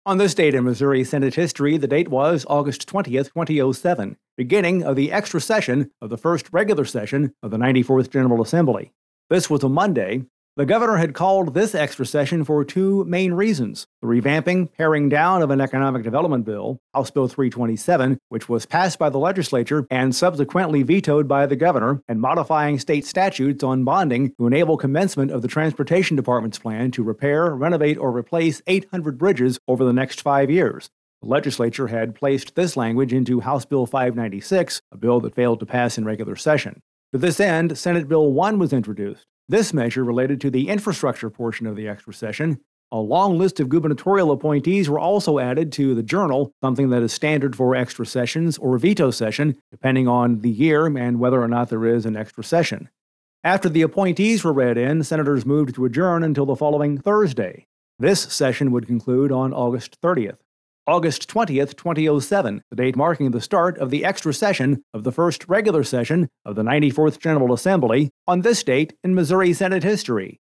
On this date in Missouri Senate history, the date was August 20th, 2007, beginning of the extra session of the first regular session of the 94th General Assembly. This was a Monday. The governor had called this extra session for two main reasons: the revamping, paring down of an economic development bill, House Bill 327, which was passed by the legislature and subsequently vetoed by the governor, and modifying state statutes on bonding to enable commencement of the Transportation Department's plan to repair, renovate, or replace 800 bridges over the next 5 years. The legislature had placed this language into House Bill 596, a bill that failed to pass in regular session. To this end, Senate Bill 1 was introduced. This measure related to the infrastructure portion of the extra session. A long list of gubernatorial appointees were also added to the journal, something that is standard for extra sessions or veto session, depending on the year and whether or not there is an extra session. After the appointees were read in, senators moved to adjourn until the following Thursday. This session would conclude on August 30th. August 20th, 2007, the date marking the start of the extra session of the first regular session of the 94th General Assembly, on this date in Missouri Senate history.